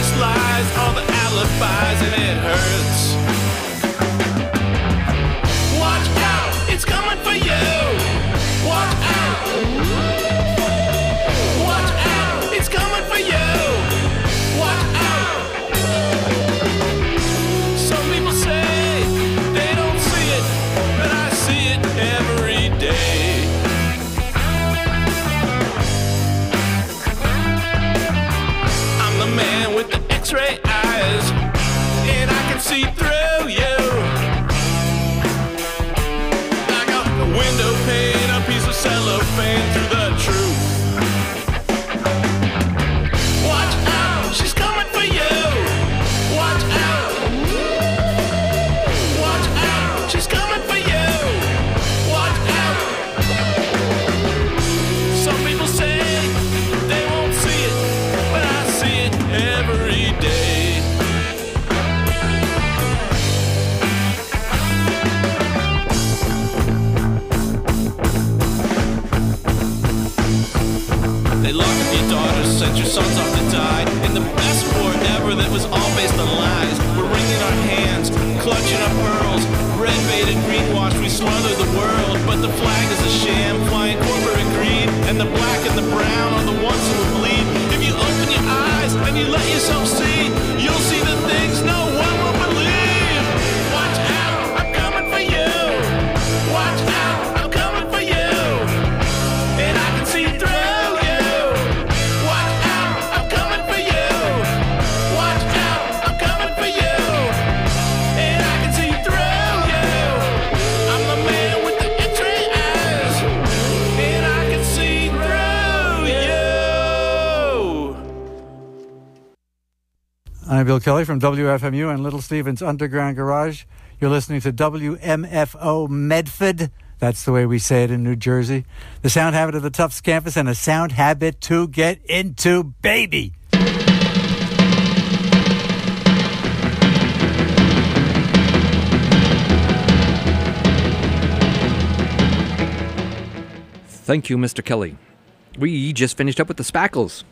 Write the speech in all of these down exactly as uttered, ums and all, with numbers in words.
face lies, all the alibis, and it hurts. Watch out, it's coming for you. Watch out. Watch out, it's coming for you. Watch out. Some people say they don't see it, but I see it every day. I'm the man with the X-ray eyes, and I can see through you. Like a window pane, a piece of cellophane through the truth. Watch out, she's coming for you. Watch out. Watch out, she's coming for you. Watch out. Some people say they won't see it, but I see it every day. They lock up your daughters, sent your sons off to die in the best war ever that was all based on lies. We're wringing our hands, clutching our pearls. Red baited, greenwashed, we smother the world. But the flag is a sham, flying corporate greed. And the black and the brown are the ones who will bleed. If you open your eyes and you let yourself see, you'll see the things no one will believe. Watch out, I'm coming for you. Watch out, I'm coming for you. And I can see through. I'm Bill Kelly from W F M U and Little Steven's Underground Garage. You're listening to W M F O Medford. That's the way we say it in New Jersey. The sound habit of the Tufts campus and a sound habit to get into, baby. Thank you, Mister Kelly. We just finished up with the Spackles.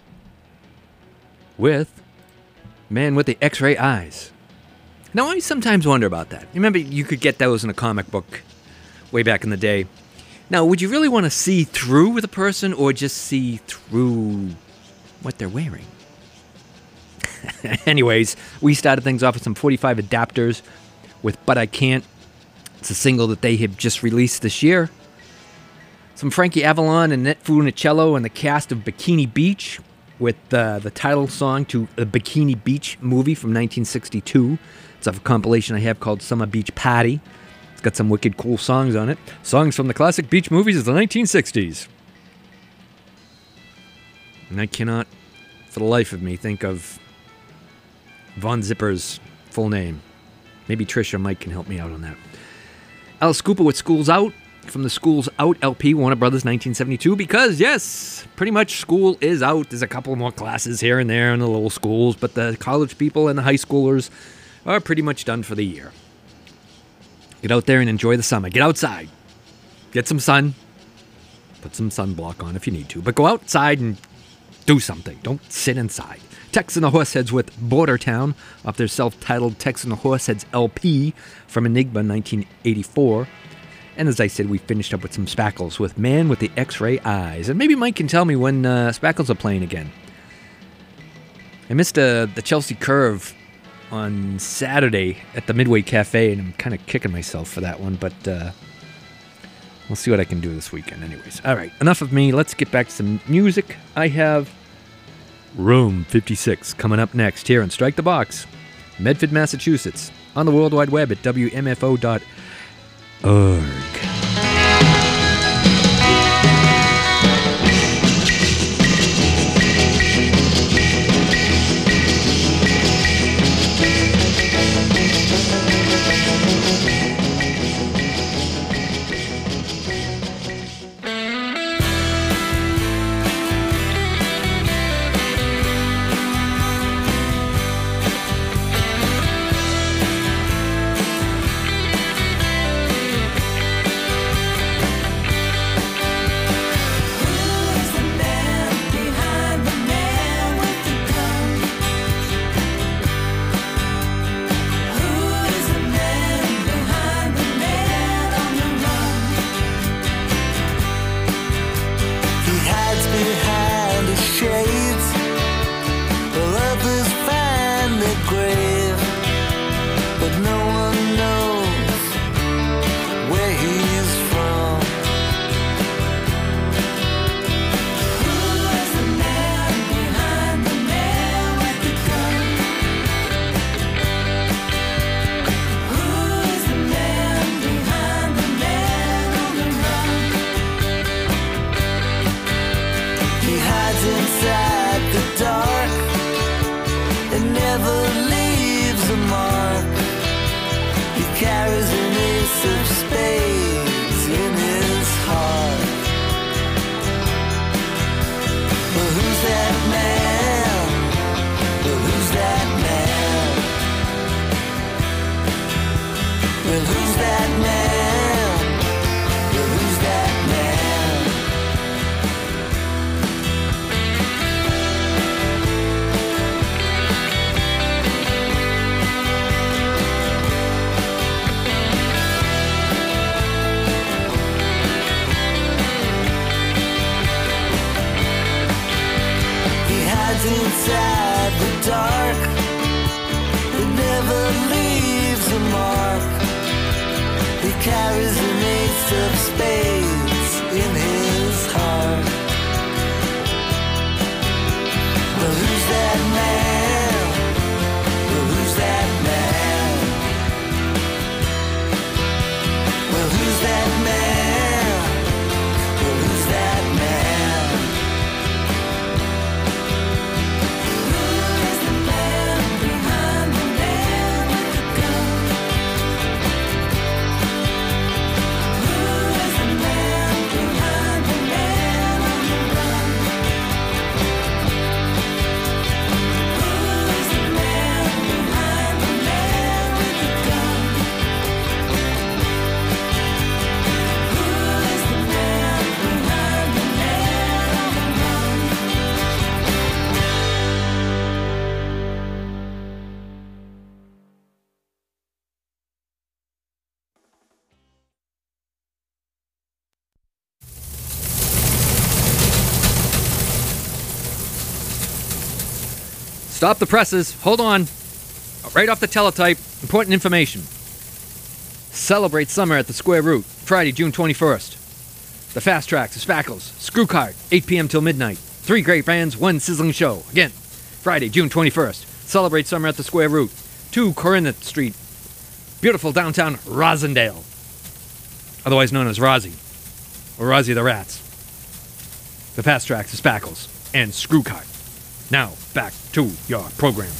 With Man with the X-Ray Eyes. Now, I sometimes wonder about that. Remember, you could get those in a comic book way back in the day. Now, would you really want to see through with a person or just see through what they're wearing? Anyways, we started things off with some forty-five Adapters with But I Can't. It's a single that they have just released this year. Some Frankie Avalon and Net Funicello and the cast of Bikini Beach with uh, the title song to the Bikini Beach movie from nineteen sixty-two. It's off a compilation I have called Summer Beach Party. It's got some wicked cool songs on it. Songs from the classic beach movies of the nineteen sixties. And I cannot, for the life of me, think of Von Zipper's full name. Maybe Trish or Mike can help me out on that. Alice Cooper with School's Out from the School's Out L P, Warner Brothers, nineteen seventy-two, because, yes, pretty much school is out. There's a couple more classes here and there in the little schools, but the college people and the high schoolers are pretty much done for the year. Get out there and enjoy the summer. Get outside. Get some sun. Put some sunblock on if you need to, but go outside and do something. Don't sit inside. Tex and the Horseheads with Border Town off their self-titled Tex and the Horseheads L P from Enigma nineteen eighty-four. And as I said, we finished up with some Spackles with Man with the X-Ray Eyes. And maybe Mike can tell me when uh, Spackles are playing again. I missed uh, the Chelsea Curve on Saturday at the Midway Cafe, and I'm kind of kicking myself for that one, but uh, we'll see what I can do this weekend anyways. All right, enough of me. Let's get back to some music. I have Room fifty-six coming up next here on Strike the Box, Medford, Massachusetts, on the World Wide Web at W M F O dot org. hides inside the dark and never leaves a mark. He carries an ace of spades in his heart. Well, who's that man? Well, who's that man? Well, who's that man? Well, who's that man? He hides inside the dark, but never leaves a mark. He carries an ace of spades in his heart. Well, who's that man? Well, who's that man? Well, who's that man? Well, who's that man? Who is the man behind the man with the gun? Who is the man behind the man on the run? Who is the man behind the man with the gun? Who is the man behind the man on the run? Stop the presses. Hold on. Right off the teletype, important information. Celebrate summer at the Square Root, Friday, June twenty-first. The Fast Tracks, the Spackles, Screw Cart, eight p.m. till midnight. Three great bands, one sizzling show. Again, Friday, June twenty-first. Celebrate summer at the Square Root, two Corinth Street, beautiful downtown Rosendale, otherwise known as Rozzy, or Rozzy the Rats. The Fast Tracks, the Spackles, and Screw Cart. Now, back to your program.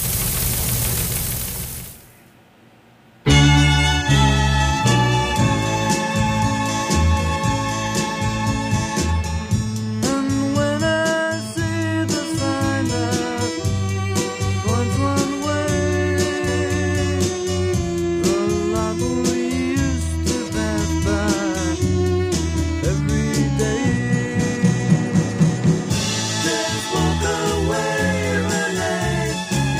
And when I see the sign that points one way, the lot we used to pass by every day, just walk away, Renee.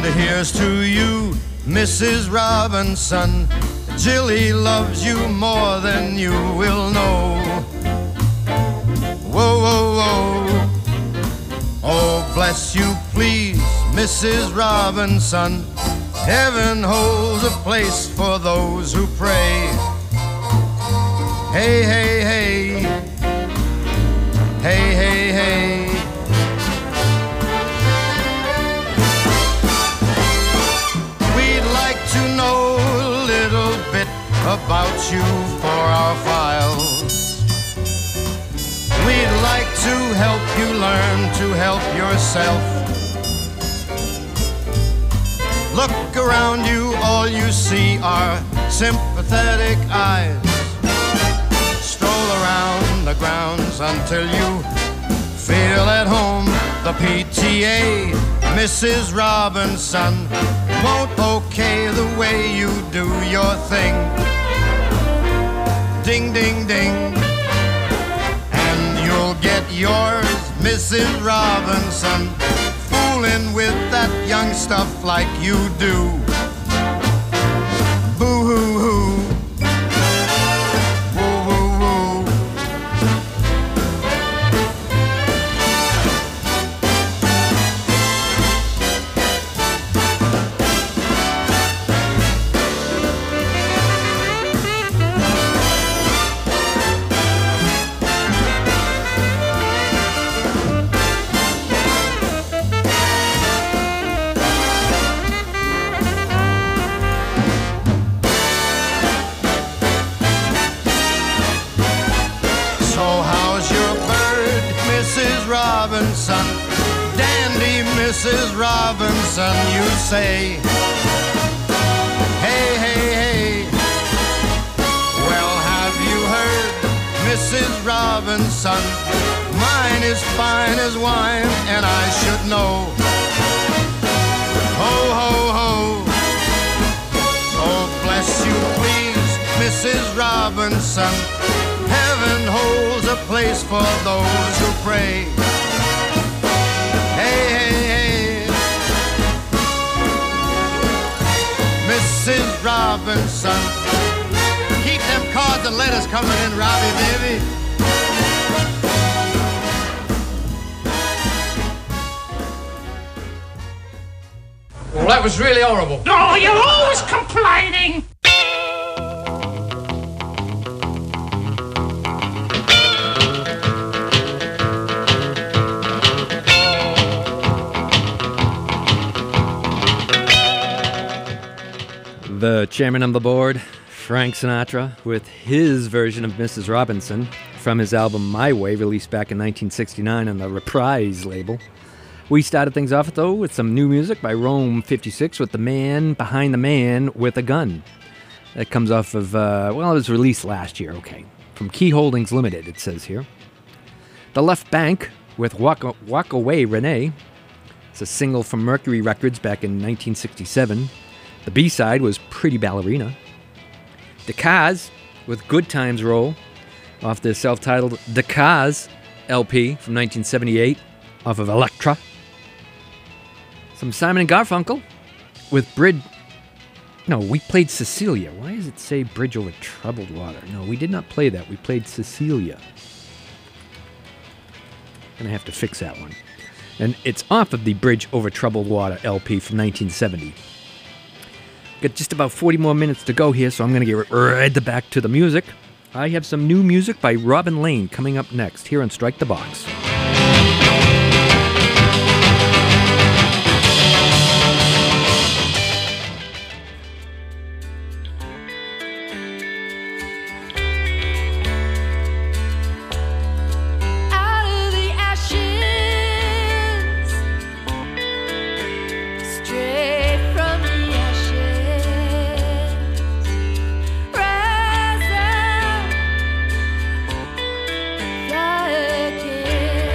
And here's to you, Missus Robinson. Jilly loves you more than you will know. Whoa, whoa, whoa. Oh, bless you, please, Missus Robinson. Heaven holds a place for those who pray. Hey, hey, hey. Hey, hey, hey. We'd like to know a little bit about you for our files. We'd like to help you learn to help yourself. Look around you, all you see are sympathetic eyes. Stroll around the grounds until you feel at home. The P T A, Missus Robinson, won't okay the way you do your thing. Ding, ding, ding. And you'll get yours, Missus Robinson, fooling with that young stuff like you do. Boo-hoo-hoo. Woo-woo-woo. Robinson, dandy Missus Robinson, you say. Hey, hey, hey. Well, have you heard, Missus Robinson? Mine is fine as wine, and I should know. Ho, ho, ho. Oh, bless you, please, Missus Robinson. Heaven holds a place for those who pray. Hey, hey, hey. Missus Robinson, keep them cards and letters coming in, Robbie, baby. Well, that was really horrible. Oh, you're always complaining. The chairman of the board, Frank Sinatra, with his version of Missus Robinson from his album My Way, released back in nineteen sixty-nine on the Reprise label. We started things off, though, with some new music by Rome fifty-six with The Man Behind the Man with a Gun. That comes off of, uh, well, it was released last year, okay. From Key Holdings Limited, it says here. The Left Bank with Walk, Walk Away Renee. It's a single from Mercury Records back in nineteen sixty-seven. The B-side was Pretty Ballerina. The Cars with Good Times Roll off the self-titled The Cars L P from nineteen seventy-eight off of Elektra. Some Simon and Garfunkel with Bridge... No, we played Cecilia. Why does it say Bridge Over Troubled Water? No, we did not play that. We played Cecilia. Gonna have to fix that one. And it's off of the Bridge Over Troubled Water L P from nineteen seventy. Got just about forty more minutes to go here, so I'm going to get right back to the music. I have some new music by Robin Lane coming up next here on Strike the Box. Fly again.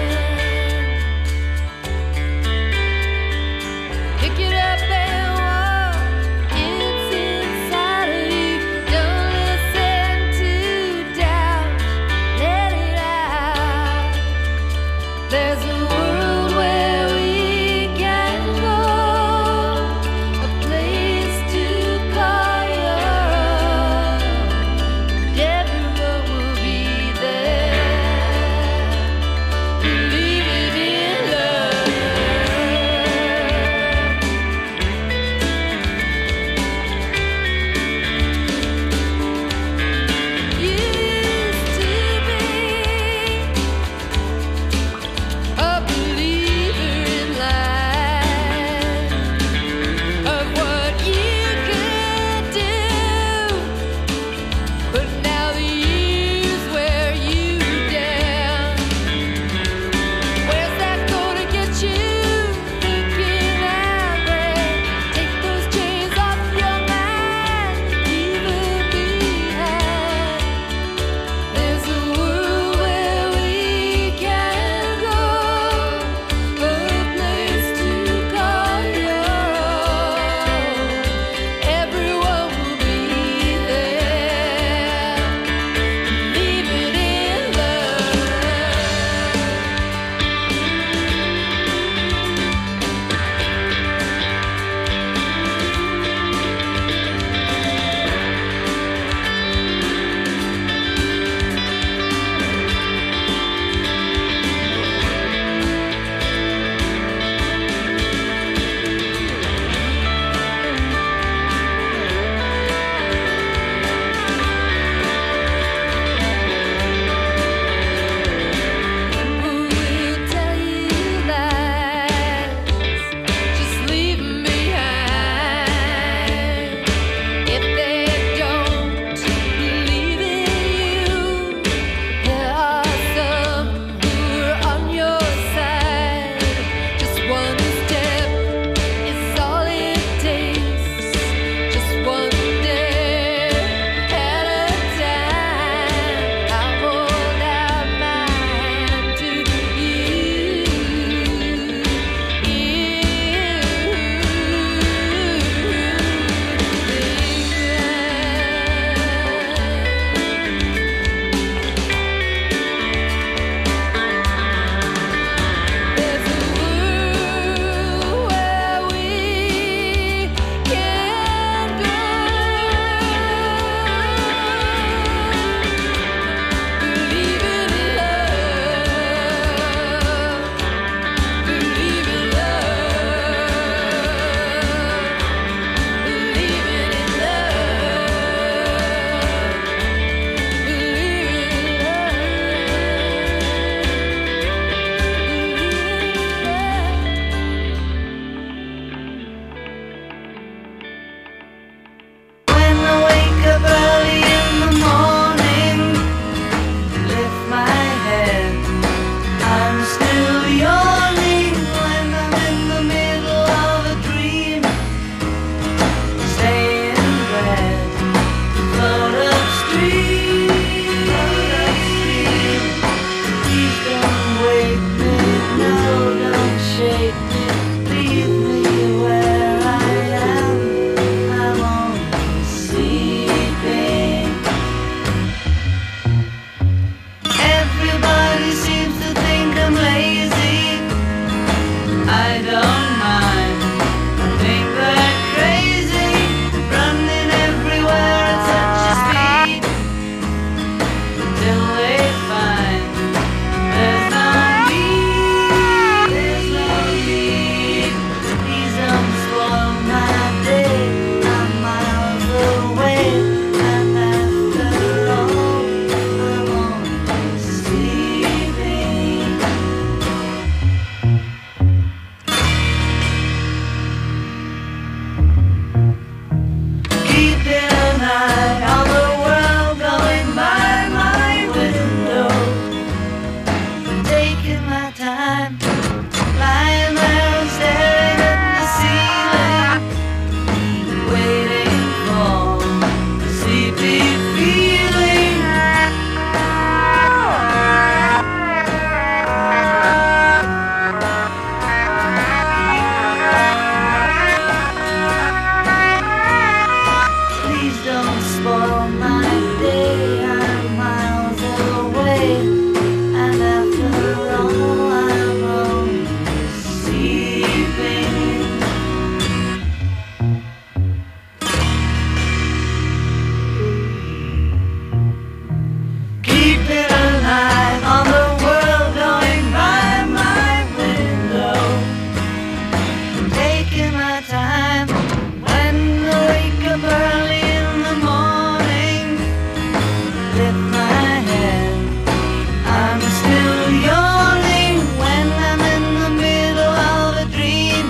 my time. When I wake up early in the morning, lift my head, I'm still yawning. When I'm in the middle of a dream,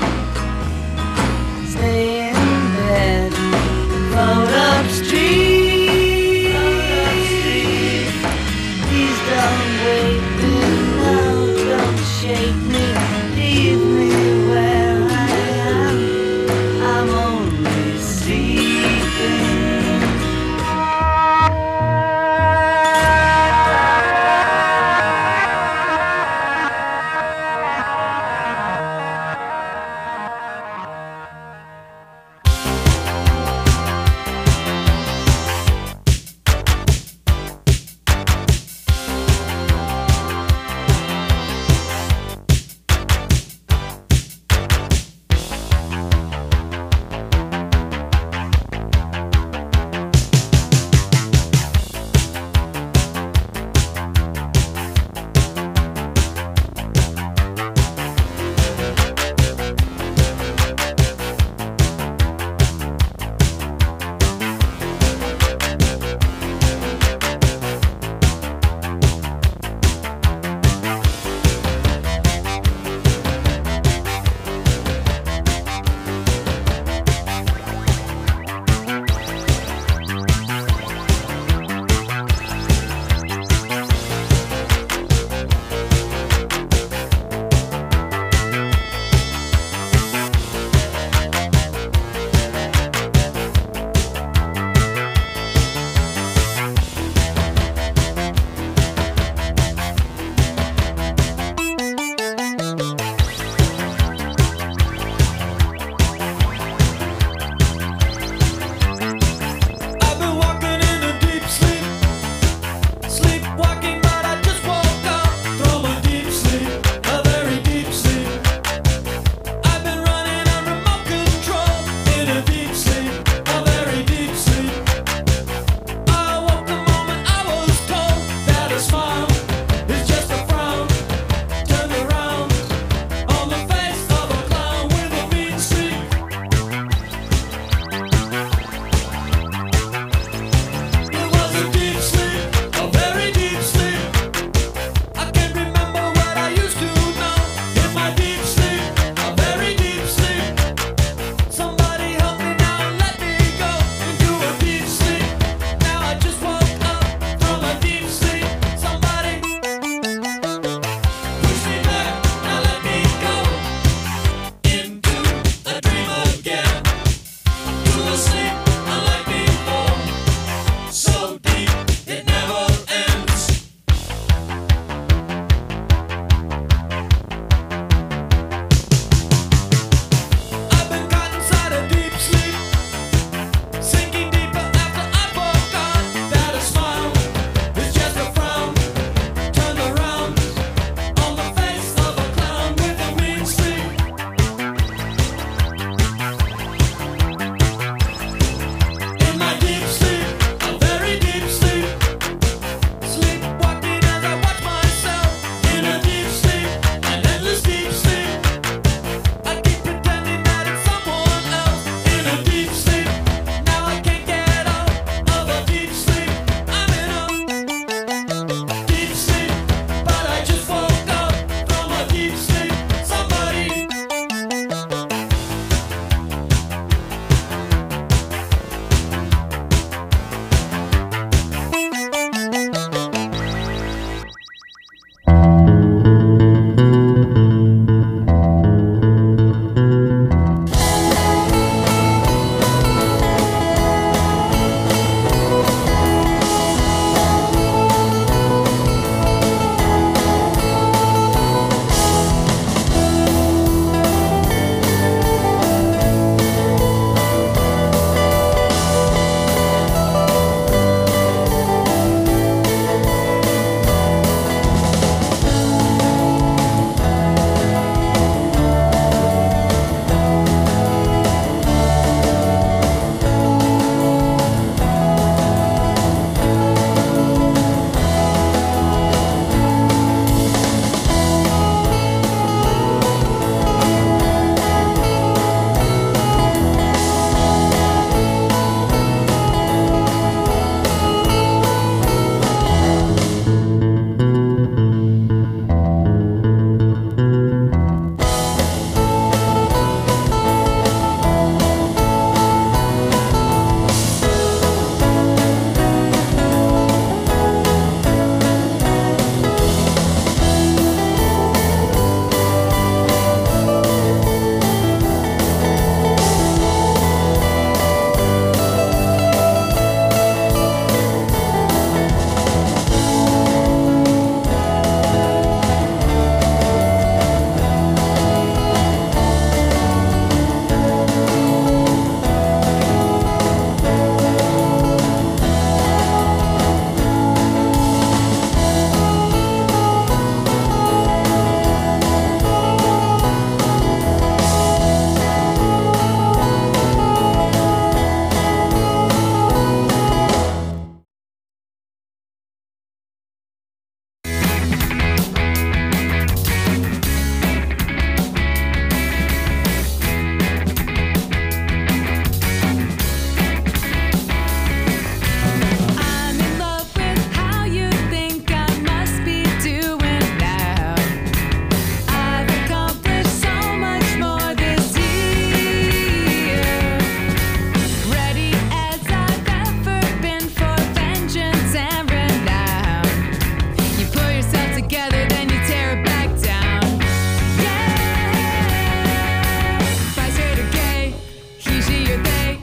stay in bed, float upstream. Please don't wake me now, don't shake me, leave me where I am.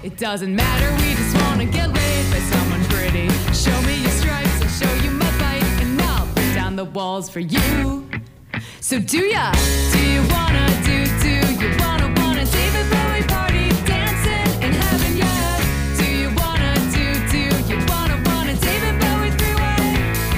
It doesn't matter, we just wanna get laid by someone pretty. Show me your stripes, I'll show you my bite, and I'll put down the walls for you. So do ya? Do you wanna do, do you wanna, wanna David Bowie party, dancing in heaven, yeah? Do you wanna do, do you wanna, wanna David Bowie three-way?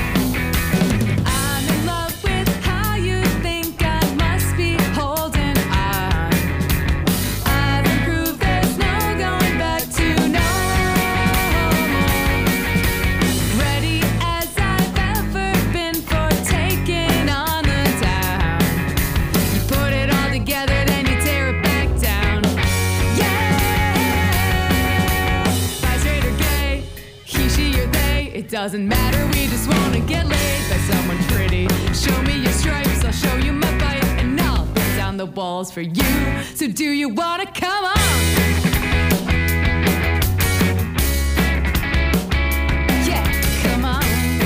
I'm in love with how you think I must be holding on. I've improved, there's no going back to normal. Ready as I've ever been for taking on the town. You put it all together, then you tear it back down. Yeah! Bi, straight or gay, he, she or they, it doesn't matter, we just wanna get laid by someone pretty. Show me your stripes, I'll show you my bite, and I'll put down the walls for you. So do you wanna come on? Yeah, come on.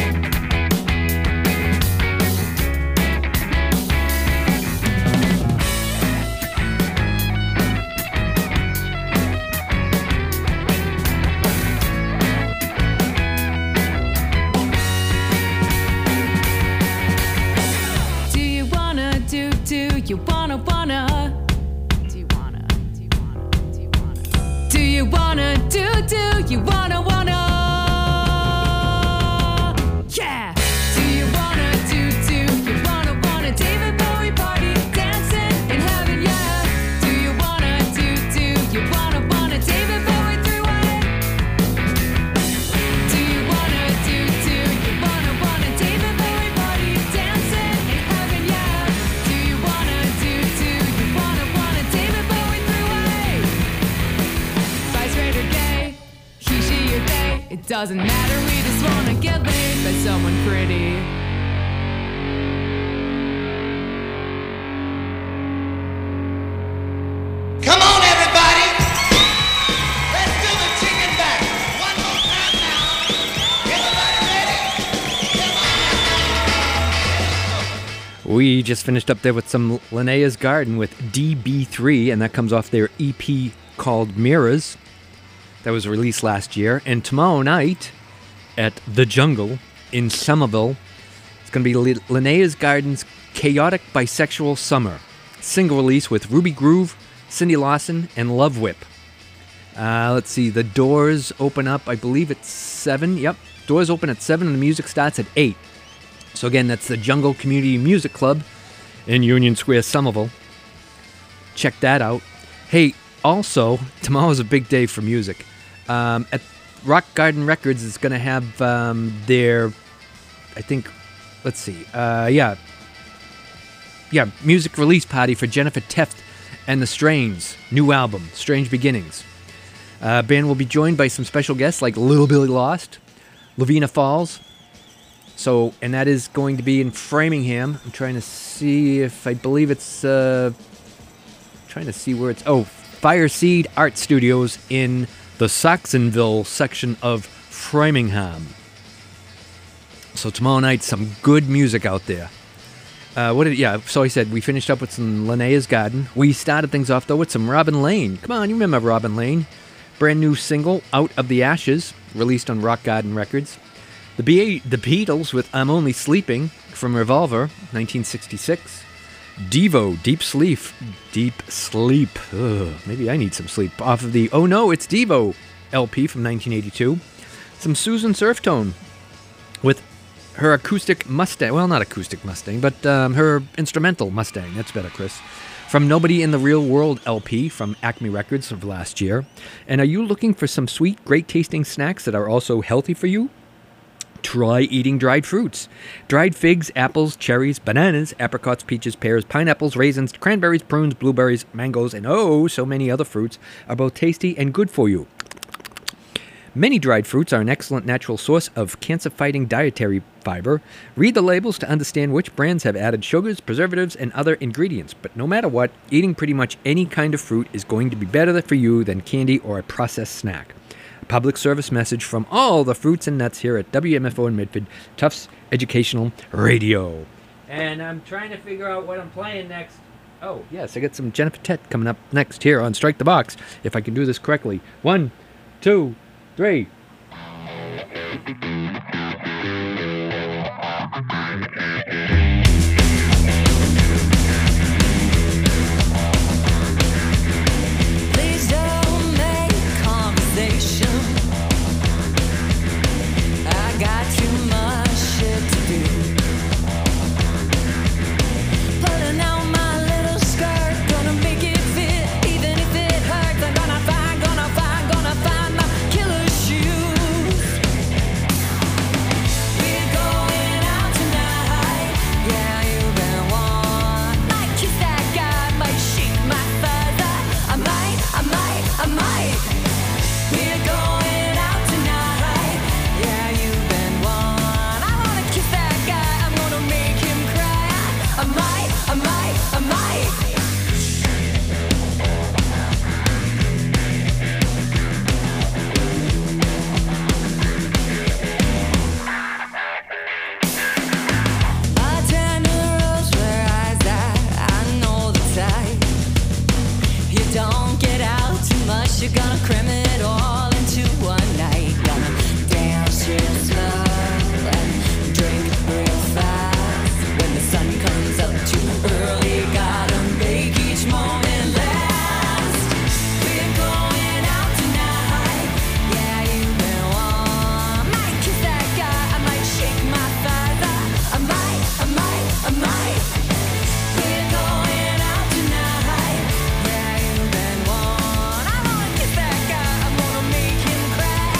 Do you wanna do, do you wanna, wanna? Do you wanna, do you wanna, do you wanna? Do you wanna do, do you wanna, wanna? Yeah! Do you wanna do, do you wanna, wanna David Bowie party, dancing in heaven, yeah? Do you wanna do, do you wanna, wanna David Bowie three-way? Do you wanna do, do you wanna, wanna David Bowie party, dancing in heaven, yeah? Do you wanna do, do you wanna, wanna David Bowie three-way? Bi, straight or gay, he, she or they, it doesn't matter, we just wanna get laid by someone pretty. Come on, everybody. Let's do the chicken back. One more time now. Everybody ready? We just finished up there with some Linnea's Garden with D B three, and that comes off their E P called Mirrors. That was released last year. And tomorrow night at The Jungle in Somerville, it's going to be Li- Linnea's Garden's Chaotic Bisexual Summer. Single release with Ruby Groove, Cindy Lawson, and Love Whip. Uh, let's see, the doors open up, I believe it's seven. Yep, doors open at seven and the music starts at eight. So again, that's the Jungle Community Music Club in Union Square, Somerville. Check that out. Hey, also, tomorrow's a big day for music. Um, at Rock Garden Records is going to have um, their, I think, let's see, uh, yeah, yeah, music release party for Jennifer Teft and the Strains' new album, Strange Beginnings. Uh, band will be joined by some special guests like Little Billy Lost, Lavina Falls. So, and that is going to be in Framingham. I'm trying to see if I believe it's, uh, trying to see where it's, oh, Fireseed Art Studios in the Saxonville section of Framingham. So tomorrow night, some good music out there. Uh, what did, yeah, so I said we finished up with some Linnea's Garden. We started things off, though, with some Robin Lane. Come on, you remember Robin Lane. Brand new single, Out of the Ashes, released on Rock Garden Records. The, B- the Beatles with I'm Only Sleeping from Revolver, nineteen sixty-six. Devo, Deep Sleep. Deep Sleep. Ugh, maybe I need some sleep. Off of the Oh No, It's Devo L P from nineteen eighty-two. Some Susan Surftone with her acoustic Mustang. Well, not acoustic Mustang, but um, her instrumental Mustang. That's better, Chris. From Nobody in the Real World L P from Acme Records of last year. And are you looking for some sweet, great-tasting snacks that are also healthy for you? Try eating dried fruits. Dried figs, apples, cherries, bananas, apricots, peaches, pears, pineapples, raisins, cranberries, prunes, blueberries, mangoes, and oh, so many other fruits are both tasty and good for you. Many dried fruits are an excellent natural source of cancer-fighting dietary fiber. Read the labels to understand which brands have added sugars, preservatives, and other ingredients. But no matter what, eating pretty much any kind of fruit is going to be better for you than candy or a processed snack. A public service message from all the fruits and nuts here at W M F O in Medford, Tufts Educational Radio. And I'm trying to figure out what I'm playing next. Oh, yes, I got some Jennifer Tett coming up next here on Strike the Box, if I can do this correctly. One, two, three. Please don't make conversation. I got too much shit to do. Pulling out my little skirt, gonna make it fit, even if it hurts. I'm gonna find, gonna find, gonna find my killer shoes. We're going out tonight. Yeah, you've been one. Might kiss that guy, might shake my fuzz. I might, I might, I might. We're going out tonight. Yeah, you've been one. I wanna kiss that guy. I'm gonna make him cry. I might, I might, I might. Bartender rolls her eyes at, I know the type. You don't get out too much, you're gonna cram it all into one night. Gonna dance real slow and drink real fast. When the sun comes up too early, gotta make each moment last. We're going out tonight. Yeah, you've been one. Might kiss that guy, I might shake my thighs. I, I might, I might, I might. We're going out tonight. Yeah, you've been one. I wanna kiss that guy. I'm gonna make him cry.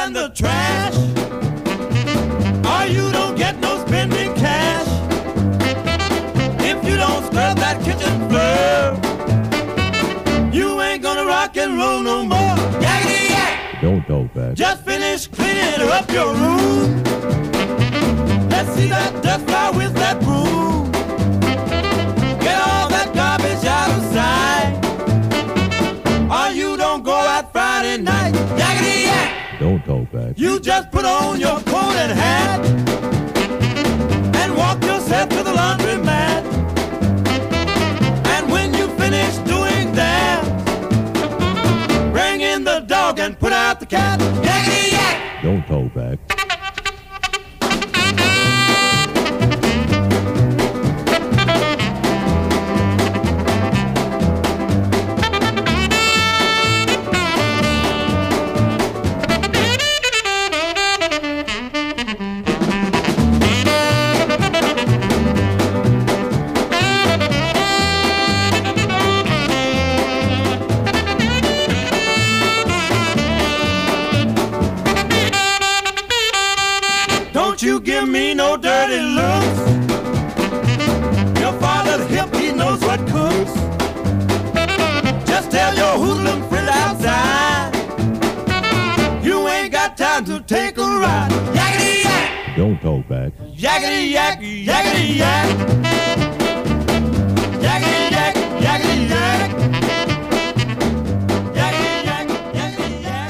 than the trash, or you don't get no spending cash. If you don't scrub that kitchen floor, you ain't gonna rock and roll no more. Yakety yak! Don't talk back. Just finish cleaning up your room. Let's see that dust fly with that broom. Get all that garbage out of sight, or you don't go out Friday night. Yakety yak! Don't talk back. You just put on your coat and hat and walk yourself to the laundromat. And when you finish doing that, bring in the dog and put out the cat. Yakety yak! Don't talk back. You give me no dirty looks. Your father's hip, he knows what cooks. Just tell your hoodlum friend outside, you ain't got time to take a ride. Yakety yak! Don't talk back. Yakety yak, yakety yak. Yakety yak, yakety yak. Yakety yak, yakety yak.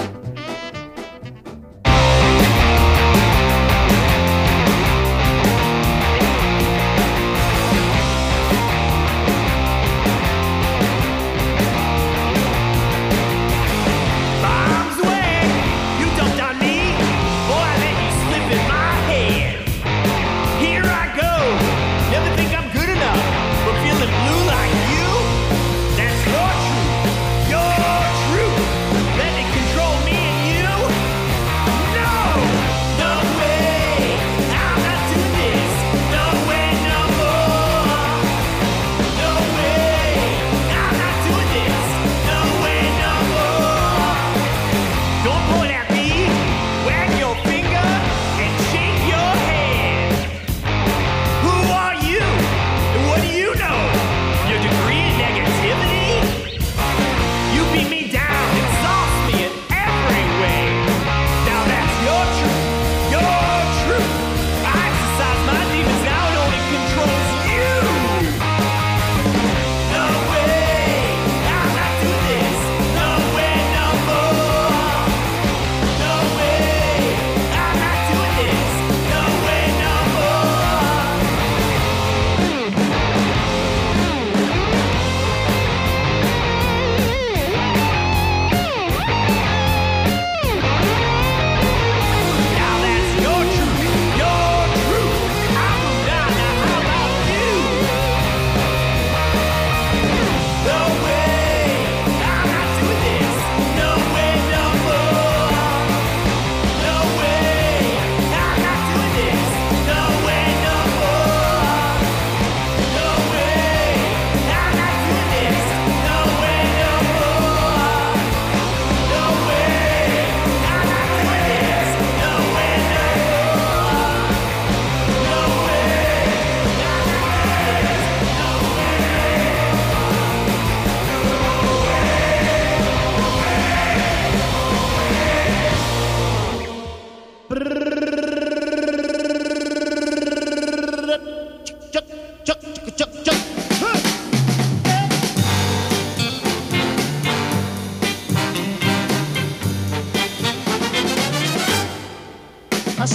A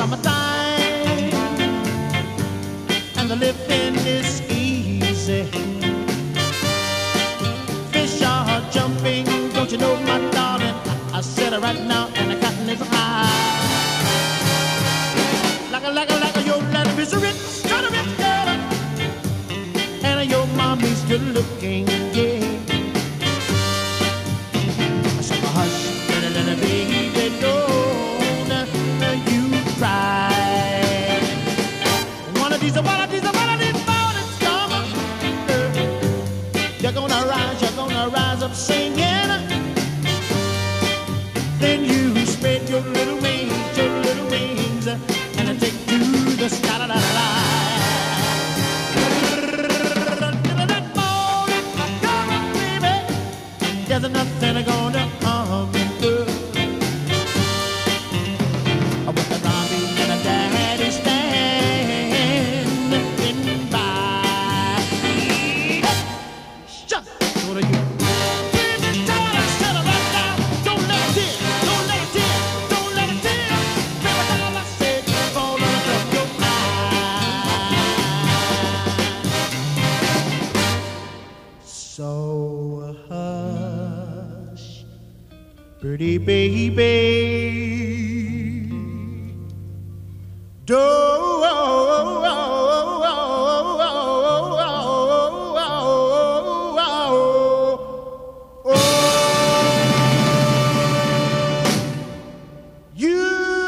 summertime and the living is easy. Fish are jumping, don't you know, my darling? I, I said it right now, and the cotton is high. Like a, like a, like a, your daddy is a rich, got a rich girl, and your mommy's good looking, yeah. I said, hush, little, little baby, don't you cry. One of these, one of these, one of these mornings come, you're gonna rise, you're gonna rise up singing. Then you pretty baby. Do oh, oh, oh, oh, oh, oh, you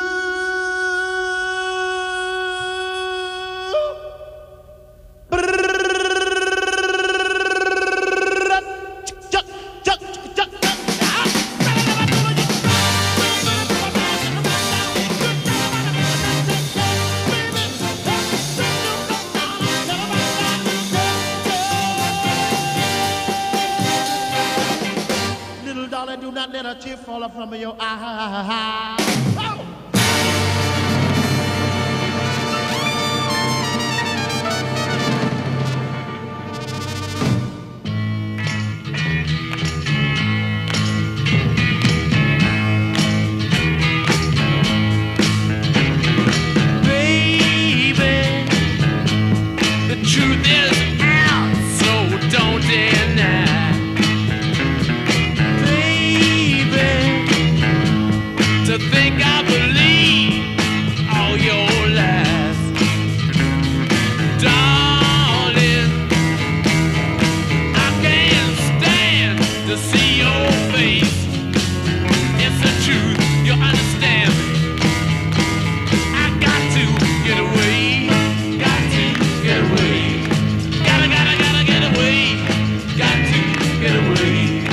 do not let a tear fall from your eye. Oh! Baby, the truth is out, so don't deny. To think I believe all your lies, darling. I can't stand to see your face. It's the truth, you understand me. I got to get away, got to get away, gotta, gotta, gotta get away, got to get away.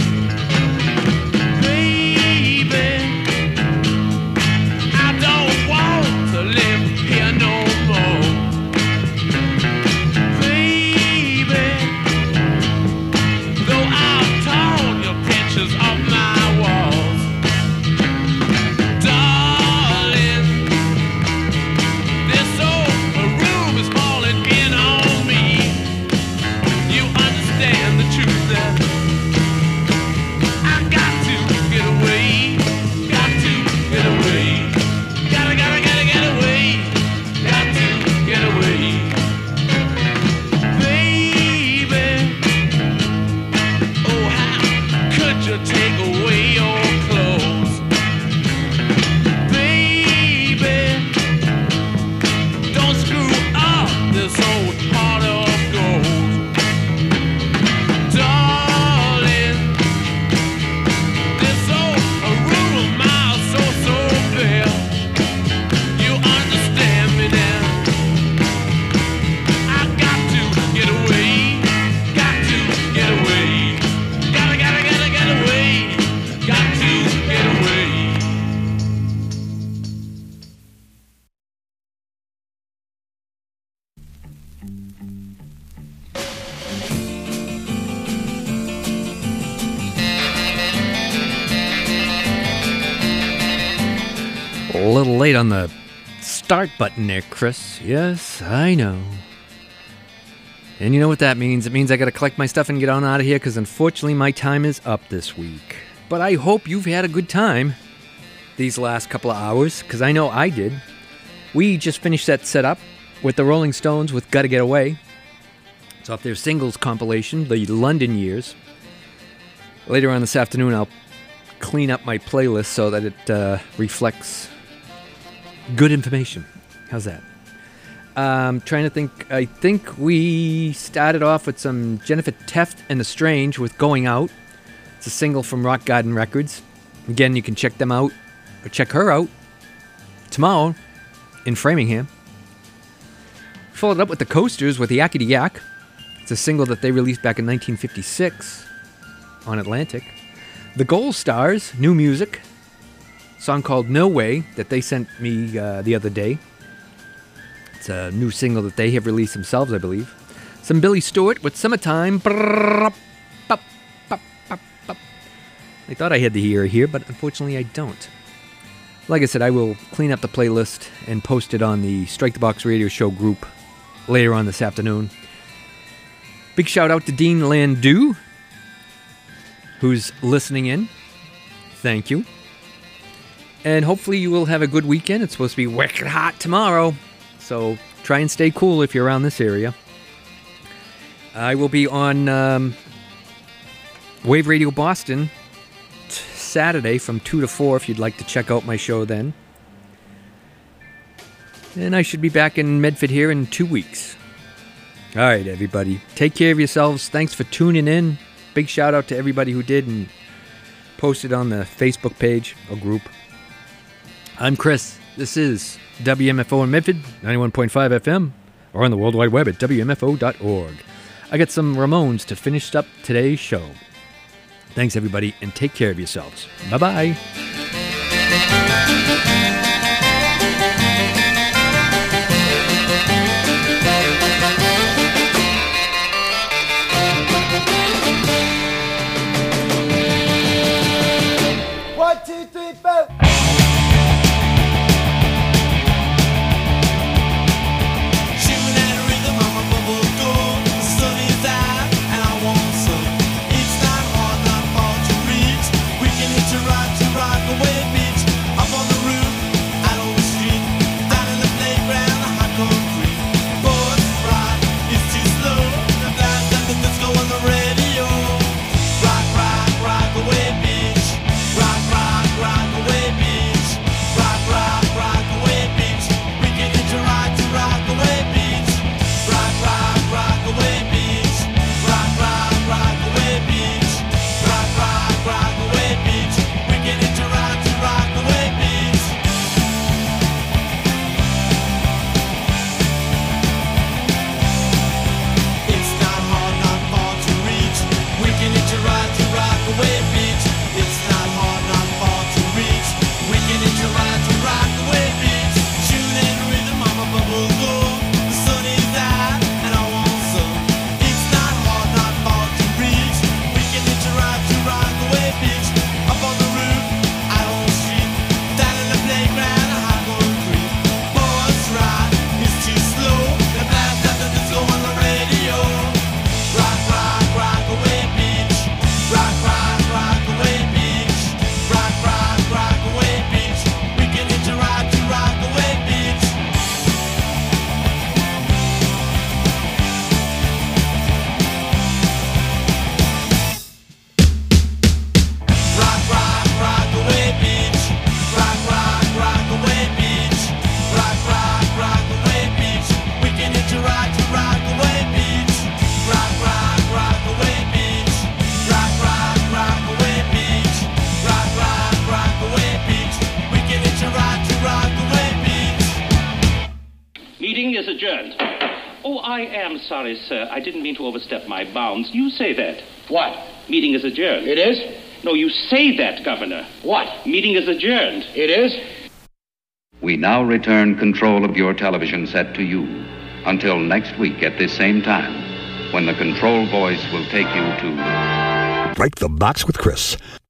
A little late on the start button there, Chris. Yes, I know. And you know what that means? It means I gotta collect my stuff and get on out of here, because unfortunately my time is up this week. But I hope you've had a good time these last couple of hours, because I know I did. We just finished that setup with the Rolling Stones with Gotta Get Away. It's off their singles compilation, the London Years. Later on this afternoon, I'll clean up my playlist so that it uh, reflects good information. How's that? Um, trying to think. I think we started off with some Jennifer Teft and the Strange with Going Out. It's a single from Rock Garden Records. Again, you can check them out, or check her out, tomorrow in Framingham. Followed up with the Coasters with Yakety Yak. It's a single that they released back in nineteen fifty-six on Atlantic. The Gold Stars, new music. Song called No Way that they sent me uh, the other day. It's a new single that they have released themselves, I believe. Some Billy Stewart with Summertime. I thought I had the ear here, but unfortunately I don't. Like I said, I will clean up the playlist and post it on the Strike the Box Radio Show group later on this afternoon. Big shout out to Dean Landu, who's listening in. Thank you. And hopefully you will have a good weekend. It's supposed to be wicked hot tomorrow, so try and stay cool if you're around this area. I will be on um, Wave Radio Boston t- Saturday from two to four if you'd like to check out my show then. And I should be back in Medford here in two weeks. All right, everybody. Take care of yourselves. Thanks for tuning in. Big shout out to everybody who did and posted on the Facebook page or group. I'm Chris. This is W M F O in Medford, ninety-one point five F M, or on the World Wide Web at W M F O dot org. I got some Ramones to finish up today's show. Thanks, everybody, and take care of yourselves. Bye-bye. One, two, three, four. Sorry, sir. I didn't mean to overstep my bounds. You say that. What? Meeting is adjourned. It is? No, you say that, Governor. What? Meeting is adjourned. It is? We now return control of your television set to you. Until next week at this same time, when the control voice will take you to... Break the Box with Chris.